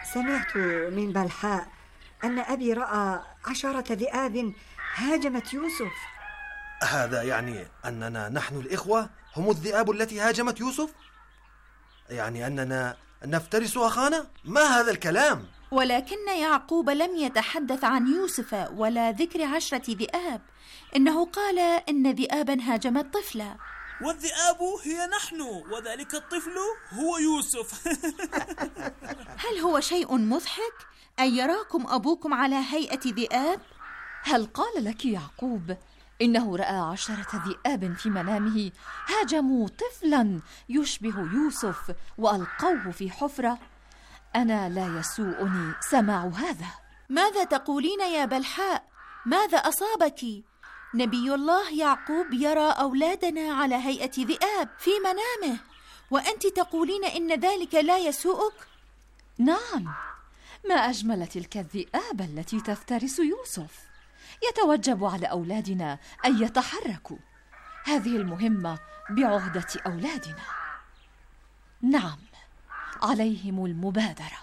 سمعت من بلحاء أن أبي رأى 10 ذئاب هاجمت يوسف. هذا يعني أننا نحن الإخوة هم الذئاب التي هاجمت يوسف؟ يعني أننا نفترس أخانا؟ ما هذا الكلام؟ ولكن يعقوب لم يتحدث عن يوسف ولا ذكر 10 ذئاب، إنه قال إن ذئابا هاجمت طفلا. والذئاب هي نحن، وذلك الطفل هو يوسف. هل هو شيء مضحك أن يراكم أبوكم على هيئة ذئاب؟ هل قال لك يعقوب إنه رأى 10 ذئاب في منامه هاجموا طفلا يشبه يوسف وألقوه في حفرة؟ أنا لا يسوءني سماع هذا. ماذا تقولين يا بلحاء؟ ماذا أصابك؟ نبي الله يعقوب يرى أولادنا على هيئة ذئاب في منامه، وأنت تقولين إن ذلك لا يسوءك؟ نعم، ما أجمل تلك الذئاب التي تفترس يوسف. يتوجب على أولادنا أن يتحركوا. هذه المهمة بعهدة أولادنا. نعم، عليهم المبادرة.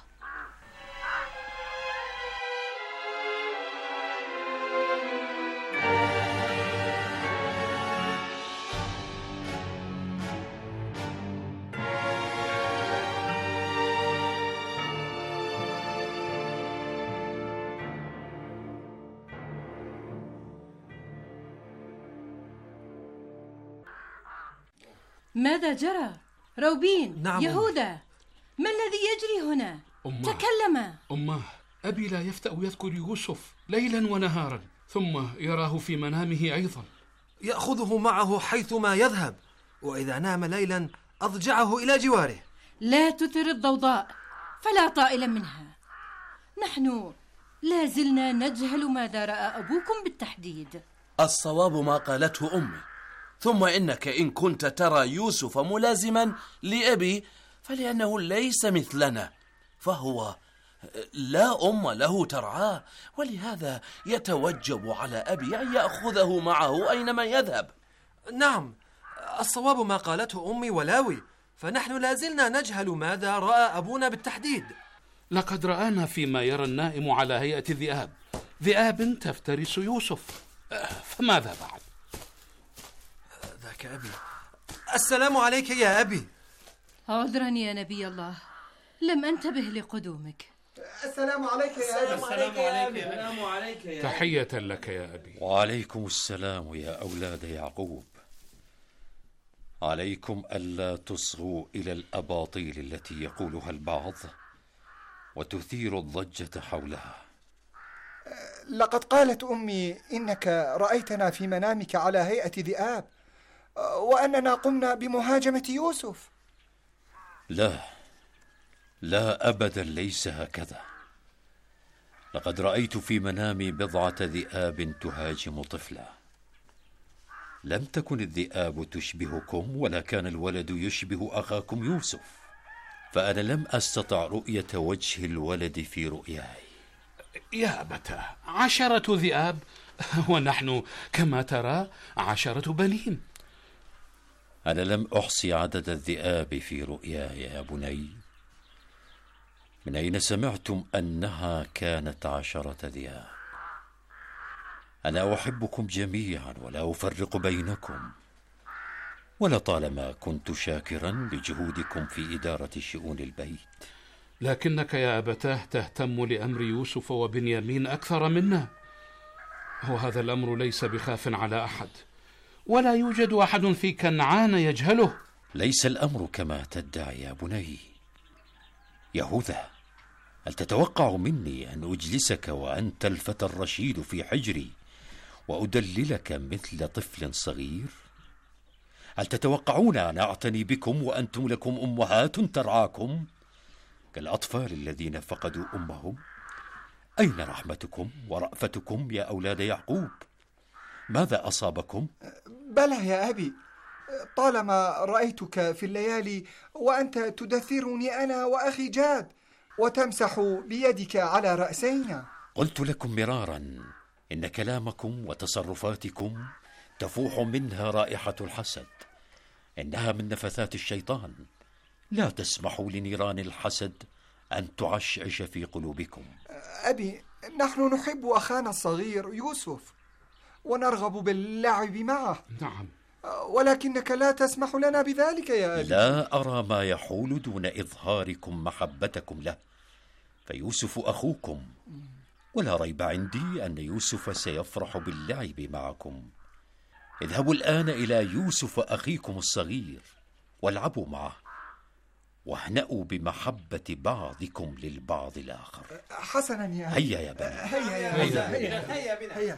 ماذا جرى؟ روبين، نعم يهوذا، ما الذي يجري هنا؟ تكلم. أماه، أبي لا يفتأ يذكر يوسف ليلا ونهارا، ثم يراه في منامه أيضا. يأخذه معه حيثما يذهب، وإذا نام ليلا أضجعه إلى جواره. لا تثر الضوضاء، فلا طائل منها. نحن لا زلنا نجهل ماذا رأى أبوكم بالتحديد. الصواب ما قالته أمي، ثم إنك إن كنت ترى يوسف ملازما لأبي فلأنه ليس مثلنا، فهو لا أم له ترعاه، ولهذا يتوجب على أبي أن يأخذه معه أينما يذهب. نعم، الصواب ما قالته أمي ولاوي، فنحن لازلنا نجهل ماذا رأى أبونا بالتحديد. لقد رآنا فيما يرى النائم على هيئة ذئاب تفترس يوسف، فماذا بعد؟ ذاك أبي. السلام عليك يا أبي. عذرا يا نبي الله، لم أنتبه لقدومك. السلام عليك يا أبي. السلام عليك يا تحية لك يا أبي. وعليكم السلام يا أولاد يعقوب. عليكم ألا تصغوا إلى الأباطيل التي يقولها البعض وتثير الضجة حولها. لقد قالت أمي إنك رأيتنا في منامك على هيئة ذئاب، وأننا قمنا بمهاجمة يوسف. لا أبدا، ليس هكذا. لقد رأيت في منامي 10 ذئاب تهاجم طفلا. لم تكن الذئاب تشبهكم، ولا كان الولد يشبه أخاكم يوسف، فأنا لم أستطع رؤية وجه الولد في رؤياي. يا أبتاه، 10 ذئاب ونحن كما ترى 10 بنين. أنا لم أحصي عدد الذئاب في رؤياي يا بني. من أين سمعتم أنها كانت 10 ذئاب؟ أنا أحبكم جميعا ولا أفرق بينكم، ولطالما كنت شاكرا لجهودكم في إدارة شؤون البيت. لكنك يا أبتاه تهتم لأمر يوسف وبنيامين أكثر منا، وهذا الأمر ليس بخاف على أحد، ولا يوجد أحد في كنعان يجهله. ليس الأمر كما تدعي يا بني. يهوذا، هل تتوقع مني أن أجلسك وأنت الفتى الرشيد في حجري وأدللك مثل طفل صغير؟ هل تتوقعون أن أعتني بكم وأنتم لكم أمهات ترعاكم كالأطفال الذين فقدوا أمهم؟ أين رحمتكم ورأفتكم يا أولاد يعقوب؟ ماذا أصابكم؟ بلى يا أبي، طالما رأيتك في الليالي وأنت تدثرني أنا وأخي جاد وتمسح بيدك على رأسينا. قلت لكم مرارا إن كلامكم وتصرفاتكم تفوح منها رائحة الحسد، إنها من نفثات الشيطان. لا تسمحوا لنيران الحسد أن تعشعش في قلوبكم. أبي، نحن نحب أخانا الصغير يوسف ونرغب باللعب معه. نعم، ولكنك لا تسمح لنا بذلك يا أبي. لا أرى ما يحول دون إظهاركم محبتكم له، فيوسف أخوكم، ولا ريب عندي أن يوسف سيفرح باللعب معكم. اذهبوا الآن إلى يوسف أخيكم الصغير والعبوا معه، واهنأوا بمحبة بعضكم للبعض الآخر. حسنا يا أبي. هيا يا بني، هيا يا أبي. هيا بنا. هيا.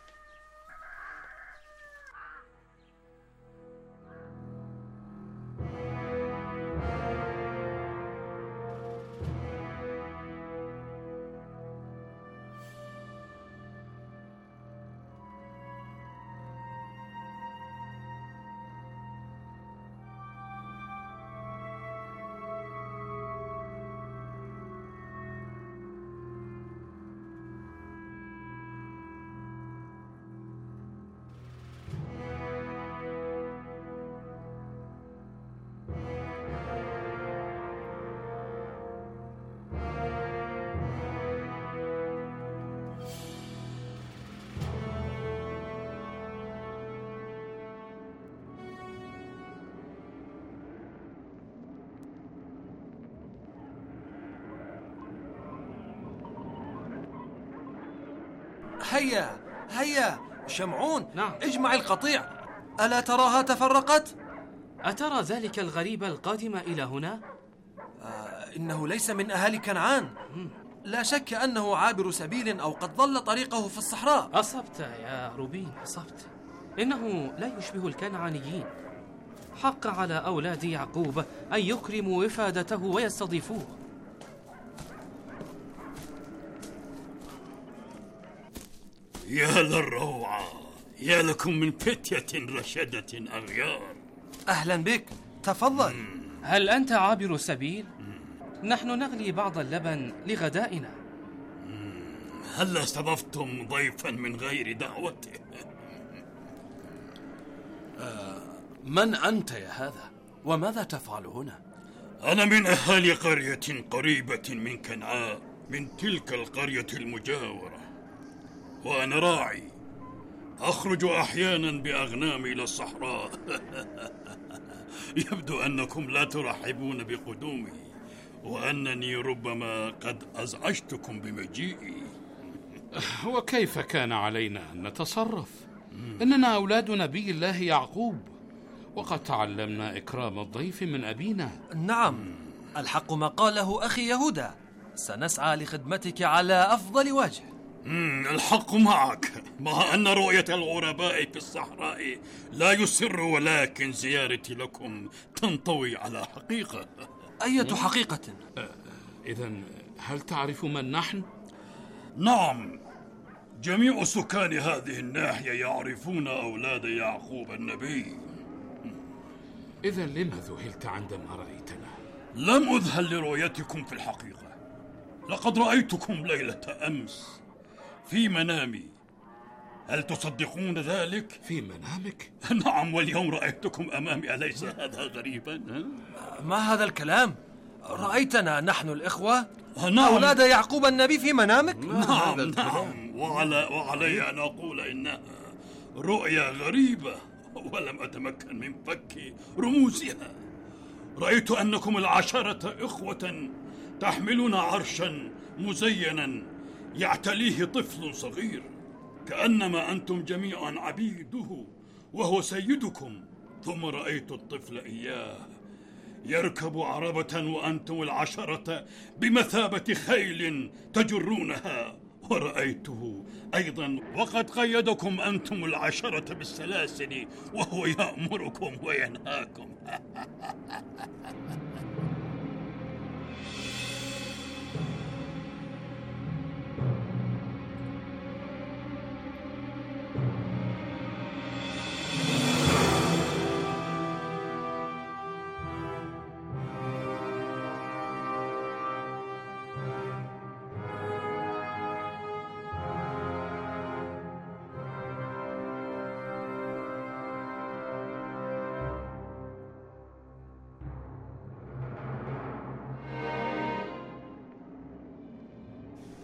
هيا هيا شمعون، نعم. اجمع القطيع. ألا تراها تفرقت؟ أترى ذلك الغريب القادم إلى هنا؟ إنه ليس من أهالي كنعان. لا شك أنه عابر سبيل أو قد ضل طريقه في الصحراء. أصبت يا روبين، أصبت. إنه لا يشبه الكنعانيين. حق على أولاد يعقوب أن يكرموا وفادته ويستضيفوه. يا للروعة، يا لكم من فتية رشدة أغيار. أهلا بك، تفضل. هل أنت عابر سبيل؟ نحن نغلي بعض اللبن لغدائنا. هل استضفتم ضيفا من غير دعوته؟ من أنت يا هذا؟ وماذا تفعل هنا؟ أنا من أهالي قرية قريبة من كنعان، من تلك القرية المجاورة، وأنا راعي أخرج أحيانا بأغنامي إلى الصحراء. يبدو أنكم لا ترحبون بقدومي، وأنني ربما قد أزعجتكم بمجيئي. وكيف كان علينا أن نتصرف؟ إننا أولاد نبي الله يعقوب، وقد تعلمنا إكرام الضيف من أبينا. نعم، الحق ما قاله أخي يهوذا، سنسعى لخدمتك على أفضل وجه. الحق معك، مع أن رؤية الغرباء في الصحراء لا يسر، ولكن زيارتي لكم تنطوي على حقيقة. أية حقيقة؟ إذن هل تعرف من نحن؟ نعم، جميع سكان هذه الناحية يعرفون أولاد يعقوب النبي. إذن لما ذهلت عندما رأيتنا؟ لم أذهل لرؤيتكم في الحقيقة، لقد رأيتكم ليلة أمس في منامي. هل تصدقون ذلك؟ في منامك؟ نعم، واليوم رأيتكم أمامي. أليس هذا غريبا؟ ما هذا الكلام؟ رأيتنا نحن الإخوة نعم. أولاد يعقوب النبي في منامك؟ نعم. وعلي أن أقول إنها رؤيا غريبة، ولم أتمكن من فك رموزها. رأيت أنكم العشرة إخوة تحملون عرشا مزينا يعتليه طفل صغير، كأنما أنتم جميعا عبيده وهو سيدكم. ثم رأيت الطفل إياه يركب عربة وأنتم العشرة بمثابة خيل تجرونها، ورأيته أيضا وقد قيدكم أنتم العشرة بالسلاسل وهو يأمركم وينهاكم.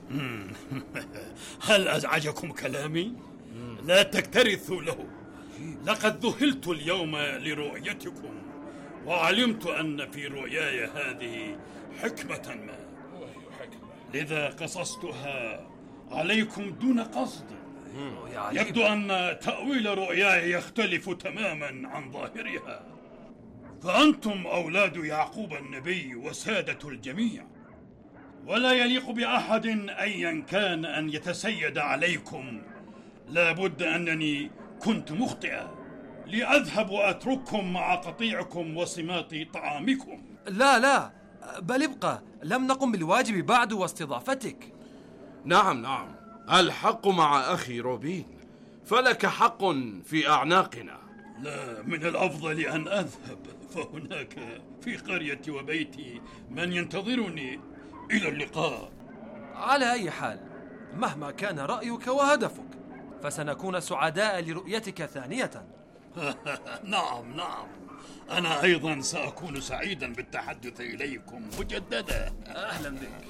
هل أزعجكم كلامي؟ لا تكترثوا له. لقد ذهلت اليوم لرؤيتكم، وعلمت أن في رؤياي هذه حكمة ما، لذا قصصتها عليكم دون قصد. يبدو أن تأويل رؤياي يختلف تماما عن ظاهرها، فأنتم أولاد يعقوب النبي وسادة الجميع، ولا يليق بأحد أيا كان أن يتسيد عليكم. لا بد أنني كنت مخطئا لأذهب وأترككم مع قطيعكم وصمات طعامكم. لا، بل ابقى، لم نقم بالواجب بعد واستضافتك. نعم، الحق مع أخي روبين، فلك حق في أعناقنا. لا، من الأفضل أن أذهب، فهناك في قريتي وبيتي من ينتظرني. إلى اللقاء. على أي حال، مهما كان رأيك وهدفك، فسنكون سعداء لرؤيتك ثانية. نعم، أنا أيضا سأكون سعيدا بالتحدث إليكم مجددا. أهلا بك.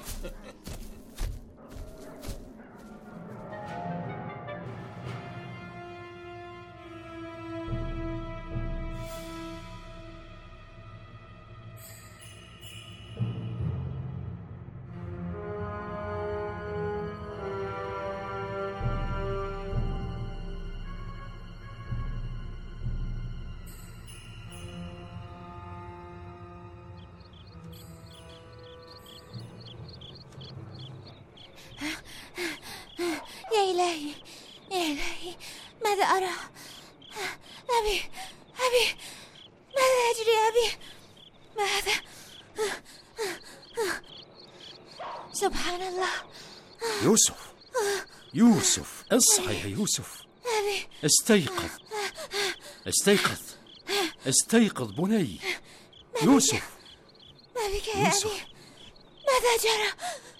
يا إلهي، ماذا أرى؟ أبي، ماذا يجري أبي؟ ماذا؟ سبحان الله. يوسف، اصحى يا يوسف. أبي، استيقظ بني. يوسف، ما بك يا أبي؟ ماذا جرى؟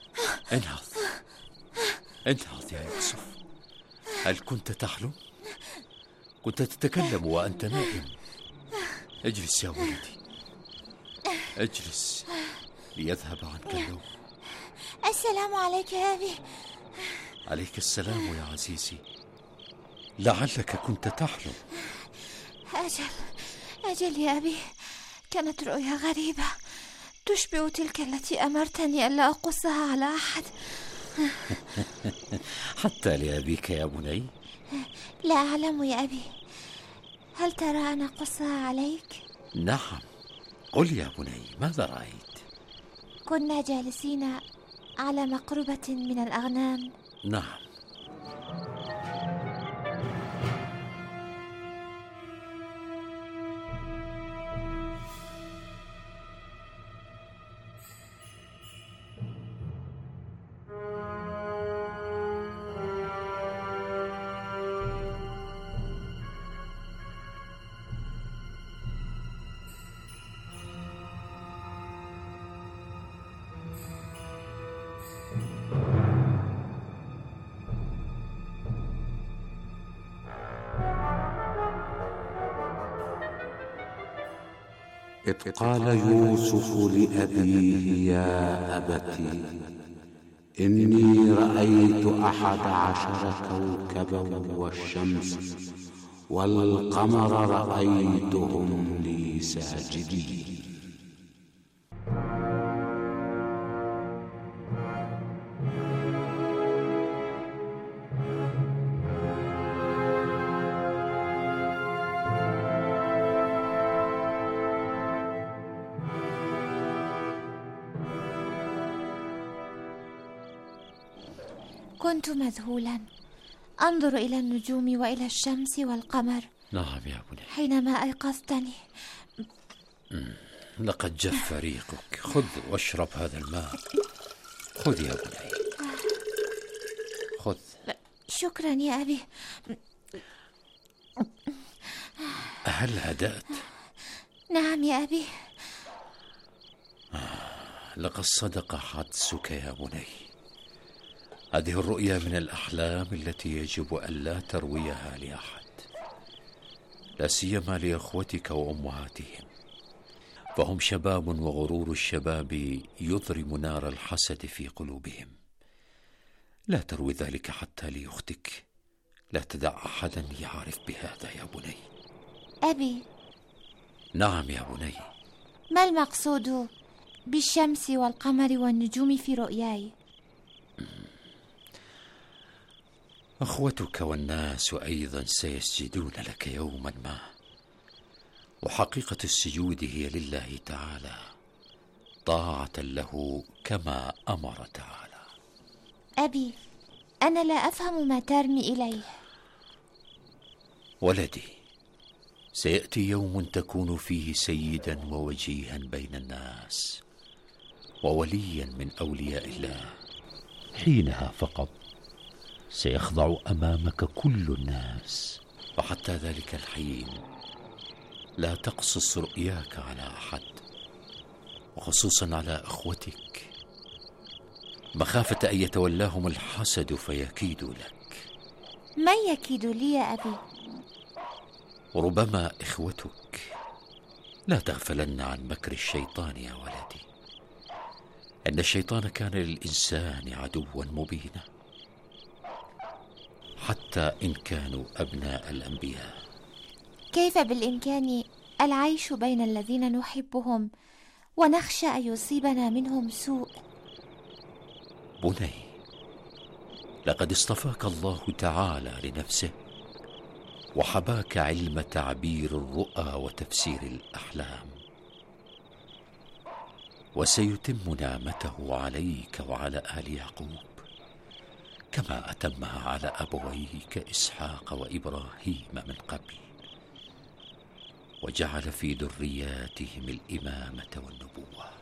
انهض يا يوسف. هل كنت تحلم؟ كنت تتكلم وأنت نائم. اجلس يا ولدي، اجلس ليذهب عنك النوم. السلام عليك يا أبي. عليك السلام يا عزيزي. لعلك كنت تحلم. أجل يا أبي، كانت رؤيا غريبة تشبه تلك التي أمرتني ألا أقصها على أحد. حتى لأبيك يا بني؟ لا أعلم يا أبي، هل ترى أن أقصها عليك؟ نعم، قل يا بني، ماذا رأيت؟ كنا جالسين على مقربة من الأغنام. نعم. إذ قال يوسف لأبيه يا أبت إني رأيت 11 كوكبا والشمس والقمر رأيتهم لي ساجدين. كنت مذهولا أنظر إلى النجوم وإلى الشمس والقمر. نعم يا بني. حينما أيقظتني لقد جف ريقك. خذ واشرب هذا الماء. خذ يا بني، خذ. شكرا يا أبي. هل هدأت؟ نعم يا أبي. لقد صدق حدسك يا بني. هذه الرؤيا من الأحلام التي يجب ألا ترويها لأحد، لا سيما لأخوتك وأمهاتهم، فهم شباب، وغرور الشباب يضرم نار الحسد في قلوبهم. لا تروي ذلك حتى لأختك. لا تدع أحدا يعرف بهذا يا بني. أبي. نعم يا بني. ما المقصود بالشمس والقمر والنجوم في رؤياي؟ أخوتك والناس أيضا سيسجدون لك يوما ما، وحقيقة السجود هي لله تعالى طاعة له كما أمر تعالى. أبي، أنا لا أفهم ما ترمي إليه. ولدي، سيأتي يوم تكون فيه سيدا ووجيها بين الناس ووليا من أولياء الله. حينها فقط سيخضع أمامك كل الناس، وحتى ذلك الحين لا تقصص رؤياك على أحد، وخصوصا على أخوتك، مخافة أن يتولاهم الحسد فيكيدوا لك. من يكيد لي يا أبي؟ ربما إخوتك. لا تغفلن عن مكر الشيطان يا ولدي، إن الشيطان كان للإنسان عدوا مبينا، حتى إن كانوا أبناء الأنبياء. كيف بالإمكان العيش بين الذين نحبهم ونخشى أن يصيبنا منهم سوء؟ بني، لقد اصطفاك الله تعالى لنفسه، وحباك علم تعبير الرؤى وتفسير الأحلام، وسيتم نعمته عليك وعلى آل يعقوب كما أتمها على أبويك إسحاق وإبراهيم من قبل، وجعل في ذرياتهم الإمامة والنبوة.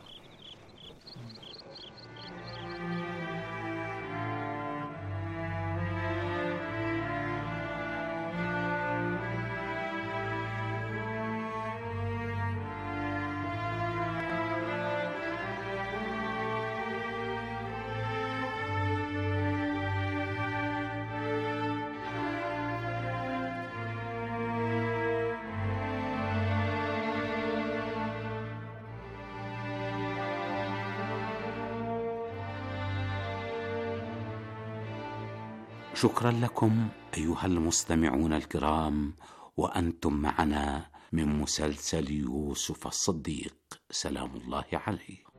شكرا لكم أيها المستمعون الكرام، وأنتم معنا من مسلسل يوسف الصديق سلام الله عليه.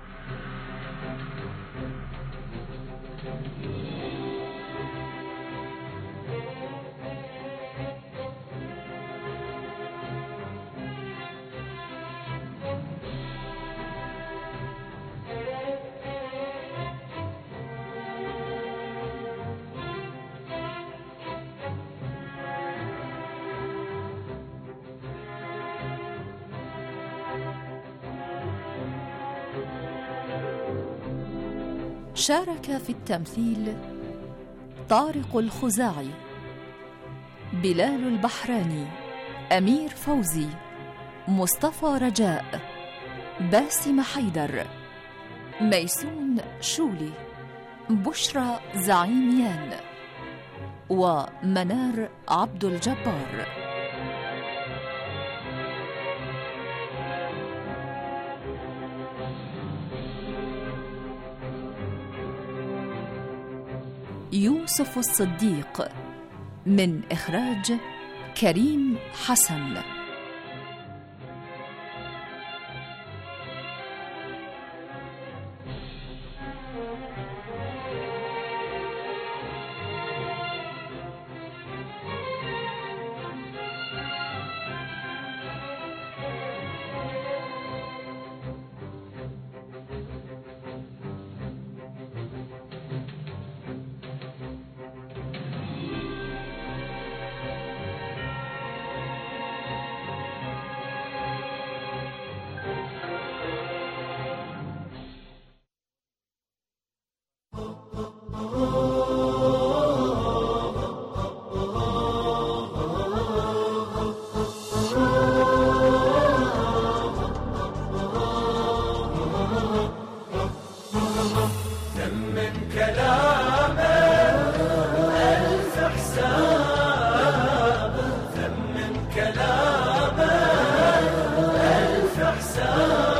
شارك في التمثيل طارق الخزاعي، بلال البحراني، أمير فوزي، مصطفى رجاء، باسم حيدر، ميسون شولي، بشرى زعيميان، ومنار عبد الجبار. يوسف الصديق من إخراج كريم حسن.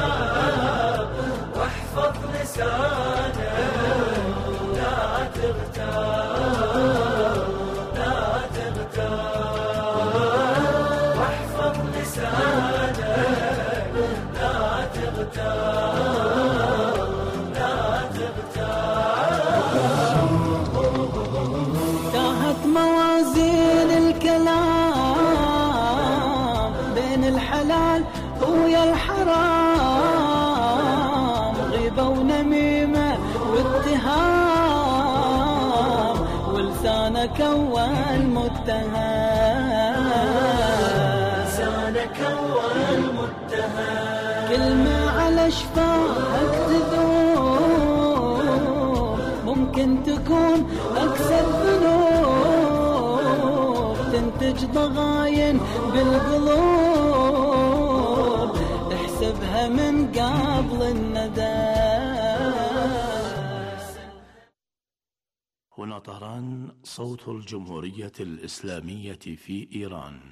واحفظ لسانك لا تغتاب. لسانك والمتهم كل ما على شفاهك تذوب ممكن تكون أكثر ذنوب تنتج ضغاين بالقلوب احسبها من قبل الندم. هنا طهران، صوت الجمهورية الإسلامية في إيران.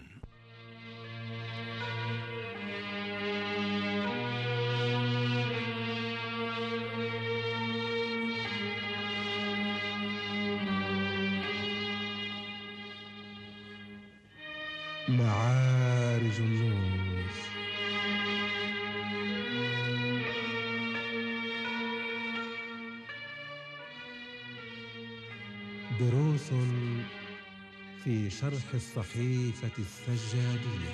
معارج النور. دروس في شرح الصحيفة السجادية.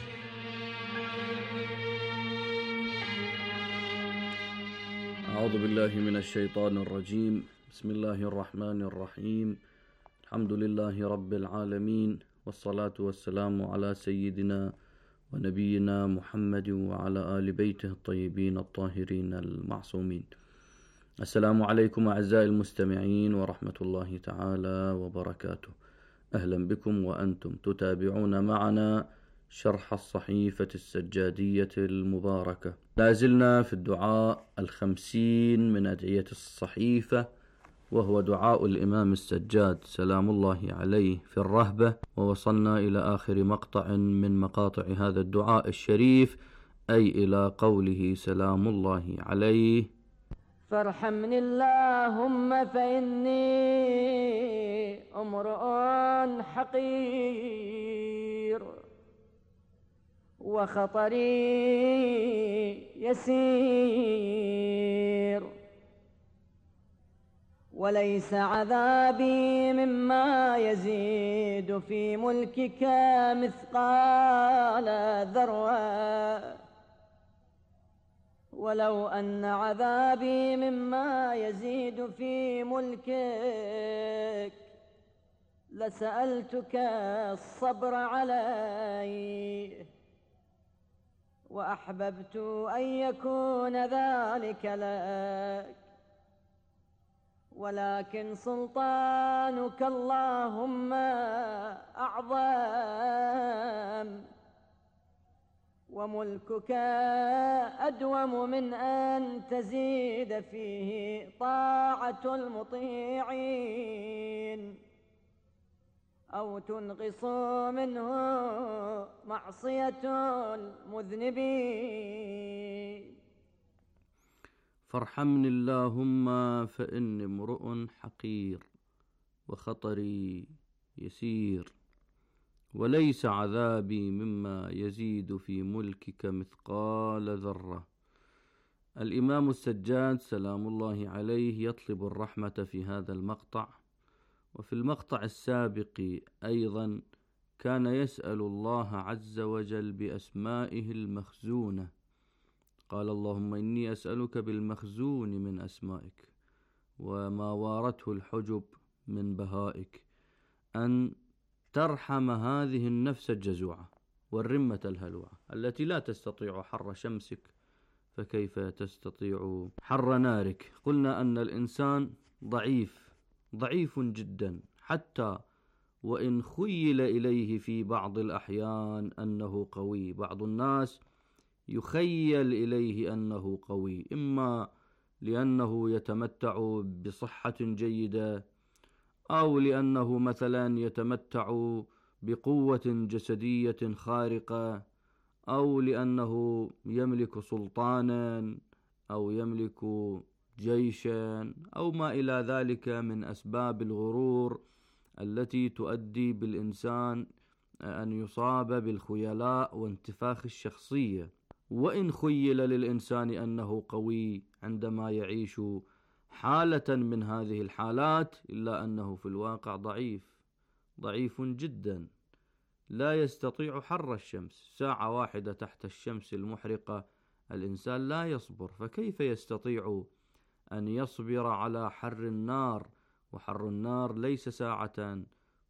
أعوذ بالله من الشيطان الرجيم. بسم الله الرحمن الرحيم. الحمد لله رب العالمين، والصلاة والسلام على سيدنا ونبينا محمد وعلى آل بيته الطيبين الطاهرين المعصومين. السلام عليكم أعزائي المستمعين ورحمة الله تعالى وبركاته. أهلا بكم وأنتم تتابعون معنا شرح الصحيفة السجادية المباركة. لازلنا في الدعاء 50 من أدعية الصحيفة، وهو دعاء الإمام السجاد سلام الله عليه في الرهبة، ووصلنا إلى آخر مقطع من مقاطع هذا الدعاء الشريف، أي إلى قوله سلام الله عليه: فارحمني اللهم فإني امرؤ حقير وخطري يسير وليس عذابي مما يزيد في ملكك مثقال ذرة ولو أن عذابي مما يزيد في ملكك لسألتك الصبر عليه وأحببت أن يكون ذلك لك، ولكن سلطانك اللهم أعظم وملكك أدوم من أن تزيد فيه طاعة المطيعين أو تنقص منه معصية المذنبين. فارحمني اللهم فإني امرؤ حقير وخطري يسير وليس عذابي مما يزيد في ملكك مثقال ذرة. الإمام السجاد سلام الله عليه يطلب الرحمة في هذا المقطع، وفي المقطع السابق أيضا كان يسأل الله عز وجل بأسمائه المخزونة. قال اللهم إني أسألك بالمخزون من أسمائك وما وارته الحجب من بهائك أن ترحم هذه النفس الجزوعة والرمة الهلوعة التي لا تستطيع حر شمسك، فكيف تستطيع حر نارك؟ قلنا أن الإنسان ضعيف جدا، حتى وإن خيل إليه في بعض الأحيان أنه قوي. بعض الناس يخيل إليه أنه قوي، إما لأنه يتمتع بصحة جيدة، أو لأنه مثلا يتمتع بقوة جسدية خارقة، أو لأنه يملك سلطانا، أو يملك جيشا، أو ما إلى ذلك من أسباب الغرور التي تؤدي بالإنسان أن يصاب بالخيلاء وانتفاخ الشخصية. وإن خيل للإنسان أنه قوي عندما يعيش حالة من هذه الحالات، إلا أنه في الواقع ضعيف جدا، لا يستطيع حر الشمس. ساعة واحدة تحت الشمس المحرقة الإنسان لا يصبر، فكيف يستطيع أن يصبر على حر النار؟ وحر النار ليس ساعة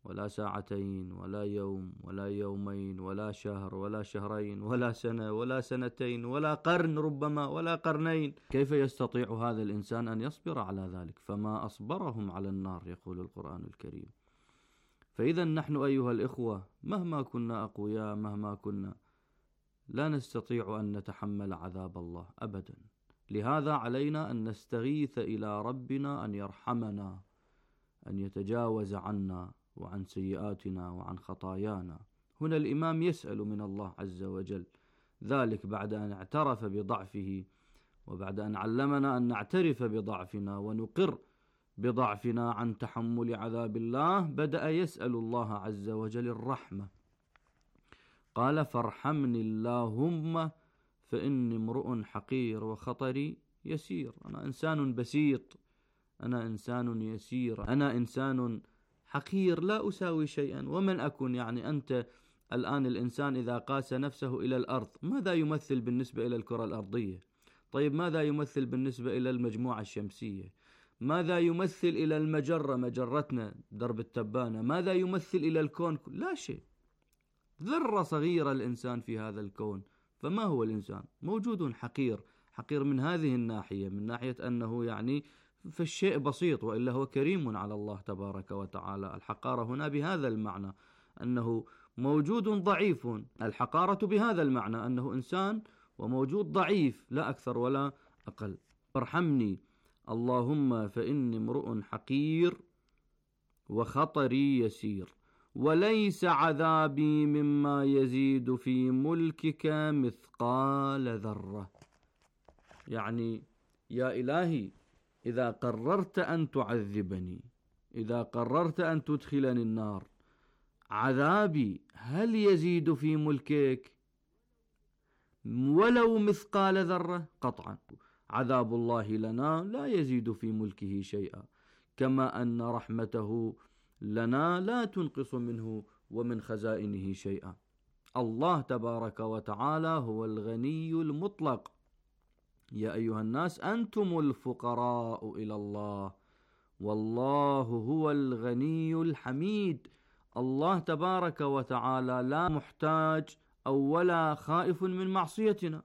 ولا ساعتين ولا يوم ولا يومين ولا شهر ولا شهرين ولا سنة ولا سنتين ولا قرن ربما ولا قرنين. كيف يستطيع هذا الإنسان أن يصبر على ذلك؟ فما أصبرهم على النار يقول القرآن الكريم. فإذا نحن أيها الإخوة مهما كنا أقوياء مهما كنا لا نستطيع أن نتحمل عذاب الله أبدا. لهذا علينا أن نستغيث إلى ربنا أن يرحمنا، أن يتجاوز عنا وعن سيئاتنا وعن خطايانا. هنا الإمام يسأل من الله عز وجل ذلك بعد أن اعترف بضعفه وبعد أن علمنا أن نعترف بضعفنا ونقر بضعفنا عن تحمل عذاب الله. بدأ يسأل الله عز وجل الرحمة. قال فارحمني اللهم فإني امرؤ حقير وخطري يسير. أنا إنسان بسيط، أنا إنسان يسير، أنا إنسان حقير لا أساوي شيئا. ومن أكن؟ يعني أنت الآن الإنسان إذا قاس نفسه إلى الأرض ماذا يمثل بالنسبة إلى الكرة الأرضية؟ طيب ماذا يمثل بالنسبة إلى المجموعة الشمسية؟ ماذا يمثل إلى المجرة مجرتنا درب التبانة؟ ماذا يمثل إلى الكون؟ لا شيء، ذرة صغيرة الإنسان في هذا الكون. فما هو الإنسان؟ موجود حقير، حقير من هذه الناحية، من ناحية أنه يعني فالشيء بسيط، وإلا هو كريم على الله تبارك وتعالى. الحقارة هنا بهذا المعنى أنه موجود ضعيف، الحقارة بهذا المعنى أنه إنسان وموجود ضعيف لا أكثر ولا أقل. فارحمني اللهم فإني امرؤ حقير وخطري يسير وليس عذابي مما يزيد في ملكك مثقال ذرة. يعني يا إلهي إذا قررت أن تعذبني، إذا قررت أن تدخلني النار، عذابي هل يزيد في ملكك ولو مثقال ذرة؟ قطعا عذاب الله لنا لا يزيد في ملكه شيئا، كما أن رحمته لنا لا تنقص منه ومن خزائنه شيئا. الله تبارك وتعالى هو الغني المطلق. يا أيها الناس أنتم الفقراء إلى الله والله هو الغني الحميد. الله تبارك وتعالى لا محتاج أو ولا خائف من معصيتنا.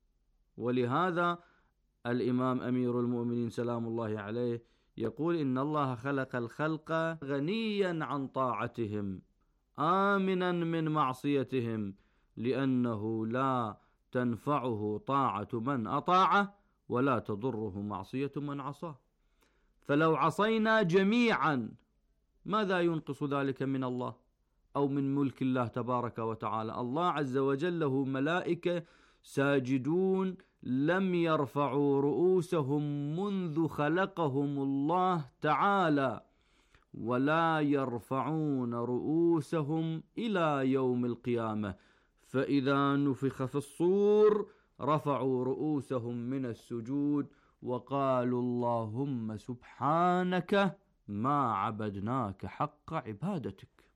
ولهذا الإمام أمير المؤمنين سلام الله عليه يقول إن الله خلق الخلق غنيا عن طاعتهم آمنا من معصيتهم، لأنه لا تنفعه طاعة من أطاعه ولا تضره معصية من عصاه. فلو عصينا جميعا ماذا ينقص ذلك من الله أو من ملك الله تبارك وتعالى؟ الله عز وجل له ملائكة ساجدون لم يرفعوا رؤوسهم منذ خلقهم الله تعالى، ولا يرفعون رؤوسهم إلى يوم القيامة. فإذا نفخ في الصور رفعوا رؤوسهم من السجود وقالوا اللهم سبحانك ما عبدناك حق عبادتك.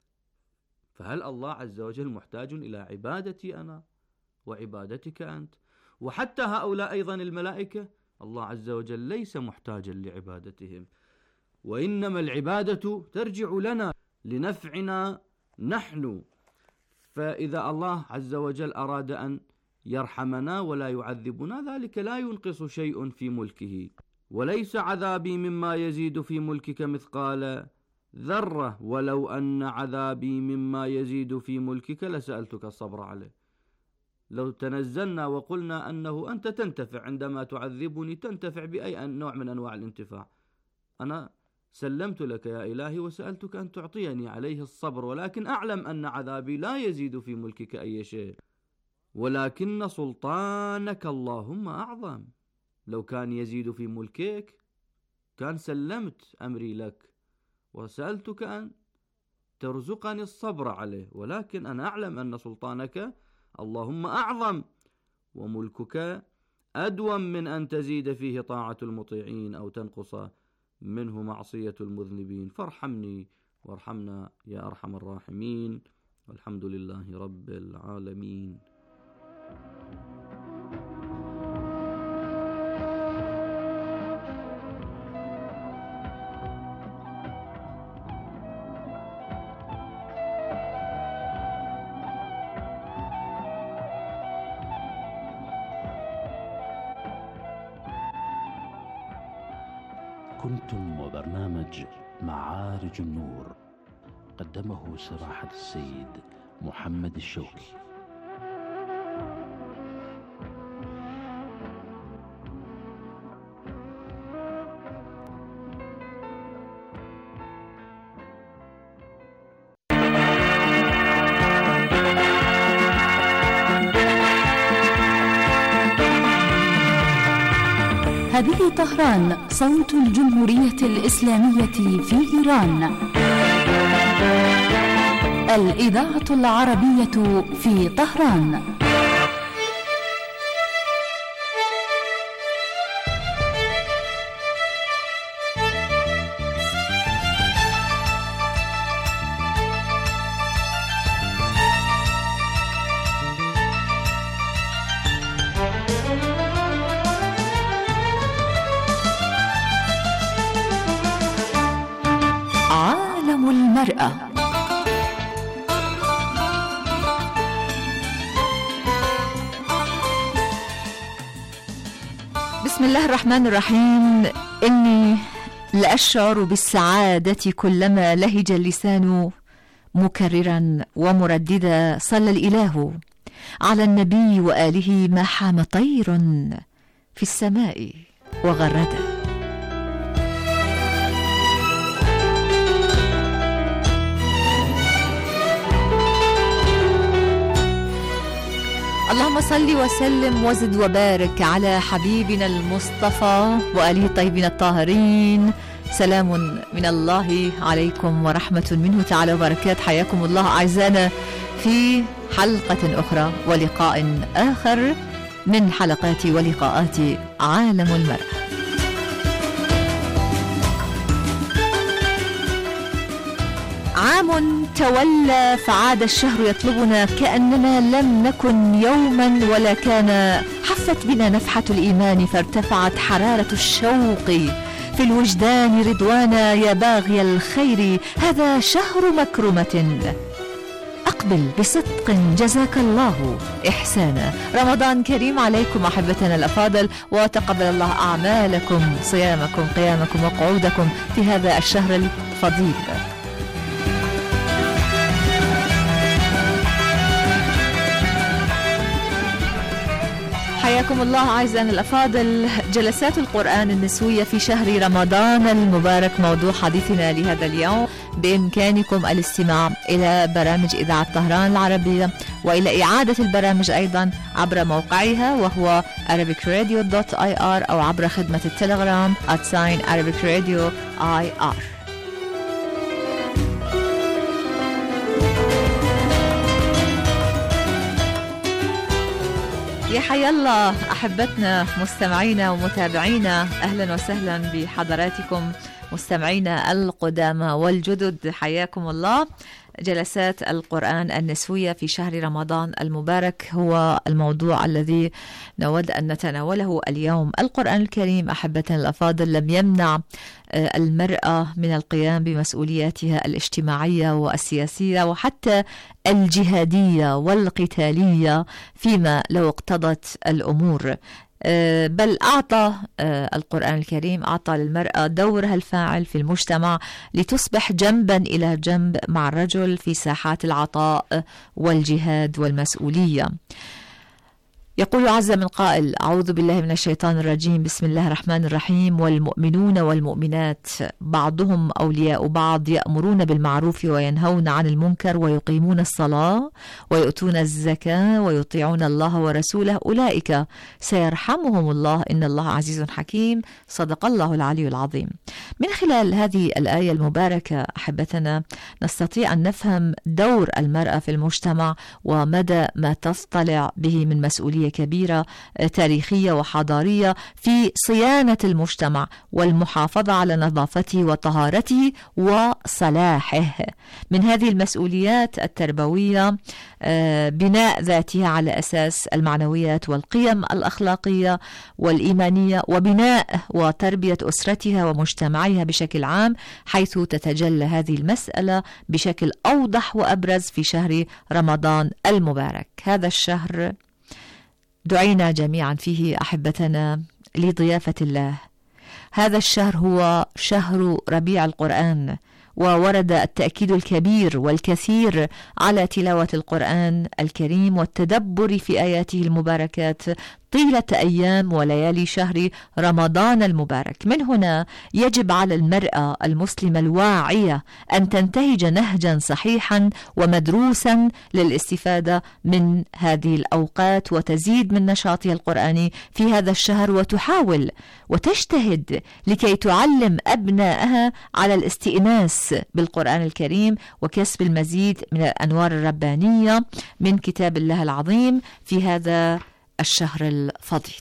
فهل الله عز وجل محتاج إلى عبادتي أنا وعبادتك أنت؟ وحتى هؤلاء أيضا الملائكة الله عز وجل ليس محتاجا لعبادتهم، وإنما العبادة ترجع لنا لنفعنا نحن. فإذا الله عز وجل أراد أن يرحمنا ولا يعذبنا ذلك لا ينقص شيء في ملكه. وليس عذابي مما يزيد في ملكك مثقال ذرة ولو أن عذابي مما يزيد في ملكك لسألتك الصبر عليه. لو تنزلنا وقلنا أنه أنت تنتفع عندما تعذبني، تنتفع بأي نوع من أنواع الانتفاع، أنا سلمت لك يا إلهي وسألتك أن تعطيني عليه الصبر، ولكن أعلم أن عذابي لا يزيد في ملكك أي شيء، ولكن سلطانك اللهم أعظم. لو كان يزيد في ملكك كان سلمت أمري لك وسألتك أن ترزقني الصبر عليه، ولكن أنا أعلم أن سلطانك اللهم أعظم وملكك أدوم من أن تزيد فيه طاعة المطيعين أو تنقص منه معصية المذنبين. فارحمني وارحمنا يا أرحم الراحمين، والحمد لله رب العالمين. كنتم وبرنامج معارج النور، قدمه سماحة السيد محمد الشوكي. هذه طهران، صوت الجمهورية الإسلامية في إيران. الإذاعة العربية في طهران. عالم المرأة. بسم الله الرحمن الرحيم. إني لأشعر بالسعادة كلما لهج اللسان مكررا ومرددا صلى الإله على النبي وآله ما حام طير في السماء وغردا. اللهم صل وسلم وزد وبارك على حبيبنا المصطفى وآله الطيبين الطاهرين. سلام من الله عليكم ورحمة منه تعالى وبركات. حياكم الله أعزائنا في حلقة أخرى ولقاء آخر من حلقات ولقاءات عالم المرأة. عام تولى فعاد الشهر يطلبنا كأننا لم نكن يوما ولا كان. حفت بنا نفحة الإيمان فارتفعت حرارة الشوق في الوجدان رضوانا يا باغي الخير. هذا شهر مكرمة، أقبل بصدق جزاك الله إحسانا. رمضان كريم عليكم أحبتنا الأفاضل، وتقبل الله أعمالكم، صيامكم، قيامكم وقعودكم في هذا الشهر الفضيل. حياكم الله أعزائنا الأفاضل. جلسات القرآن النسوية في شهر رمضان المبارك موضوع حديثنا لهذا اليوم. بإمكانكم الاستماع إلى برامج إذاعة طهران العربية وإلى إعادة البرامج أيضا عبر موقعها وهو arabicradio.ir أو عبر خدمة التلغرام @arabicradio.ir. يا حيا الله أحبتنا مستمعينا ومتابعينا، أهلا وسهلا بحضراتكم مستمعينا القدامى والجدد، حياكم الله. جلسات القرآن النسوية في شهر رمضان المبارك هو الموضوع الذي نود أن نتناوله اليوم. القرآن الكريم أحبتنا الأفاضل لم يمنع المرأة من القيام بمسؤولياتها الاجتماعية والسياسية وحتى الجهادية والقتالية فيما لو اقتضت الأمور، بل أعطى القرآن الكريم أعطى للمرأة دورها الفاعل في المجتمع لتصبح جنبا إلى جنب مع الرجل في ساحات العطاء والجهاد والمسؤولية. يقول عز من قائل: أعوذ بالله من الشيطان الرجيم، بسم الله الرحمن الرحيم. والمؤمنون والمؤمنات بعضهم أولياء بعض يأمرون بالمعروف وينهون عن المنكر ويقيمون الصلاة ويؤتون الزكاة ويطيعون الله ورسوله أولئك سيرحمهم الله إن الله عزيز حكيم. صدق الله العلي العظيم. من خلال هذه الآية المباركة أحبتنا نستطيع أن نفهم دور المرأة في المجتمع ومدى ما تطلع به من مسؤولية كبيرة تاريخية وحضارية في صيانة المجتمع والمحافظة على نظافته وطهارته وصلاحه. من هذه المسؤوليات التربوية بناء ذاتها على أساس المعنويات والقيم الأخلاقية والإيمانية، وبناء وتربية أسرتها ومجتمعها بشكل عام، حيث تتجلى هذه المسألة بشكل أوضح وأبرز في شهر رمضان المبارك. هذا الشهر دعينا جميعا فيه أحبتنا لضيافة الله، هذا الشهر هو شهر ربيع القرآن، وورد التأكيد الكبير والكثير على تلاوة القرآن الكريم والتدبر في آياته المباركات طيلة أيام وليالي شهر رمضان المبارك. من هنا يجب على المرأة المسلمة الواعية أن تنتهج نهجا صحيحا ومدروسا للاستفادة من هذه الأوقات وتزيد من نشاطها القرآني في هذا الشهر، وتحاول وتجتهد لكي تعلم أبنائها على الاستئناس بالقرآن الكريم وكسب المزيد من الأنوار الربانية من كتاب الله العظيم في هذا الشهر الفضيل.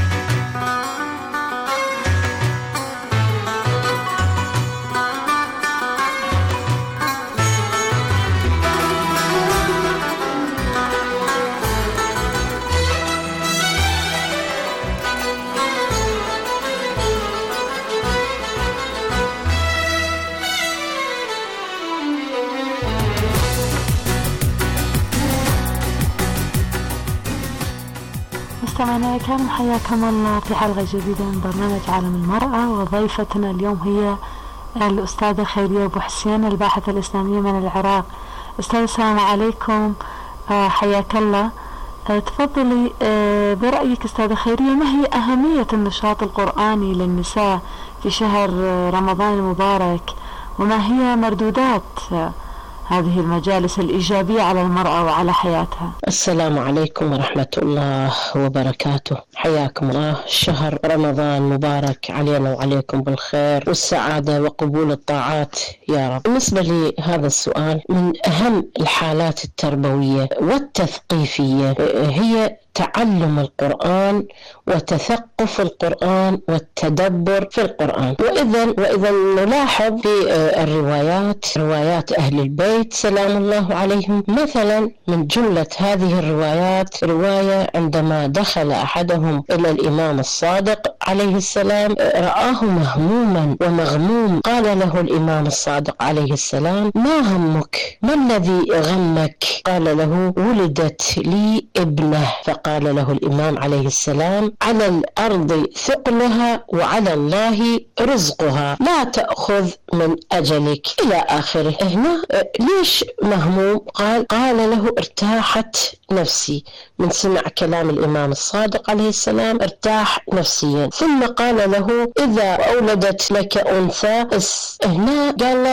مستمعينا الكرام، حياكم الله في حلقة جديدة من برنامج عالم المرأة، وضيفتنا اليوم هي الأستاذة خيرية أبو حسين، الباحثة الإسلامية من العراق. أستاذ السلام عليكم، حياك الله. تفضلي برأيك أستاذة خيرية، ما هي أهمية النشاط القرآني للنساء في شهر رمضان المبارك، وما هي مردودات هذه المجالس الإيجابية على المرأة وعلى حياتها؟ السلام عليكم ورحمة الله وبركاته، حياكم الله. شهر رمضان مبارك علينا وعليكم بالخير والسعادة وقبول الطاعات يا رب. بالنسبة لي هذا السؤال، من أهم الحالات التربوية والتثقيفية هي تعلم القرآن وتثقف القرآن والتدبر في القرآن. وإذا نلاحظ في روايات أهل البيت سلام الله عليهم، مثلا من جملة هذه الروايات رواية عندما دخل أحدهم إلى الإمام الصادق عليه السلام رآه مهموما ومغموم، قال له الإمام الصادق عليه السلام: ما همك؟ ما الذي غمك؟ قال له: ولدت لي ابنة. قال له الإمام عليه السلام: على الأرض ثقلها وعلى الله رزقها، لا تأخذ من أجلك، إلى آخره. هنا ليش مهموم؟ قال له: ارتاحت نفسي من سمع كلام الإمام الصادق عليه السلام، ارتاح نفسيا. ثم قال له: إذا أولدت لك أنثى، هنا قال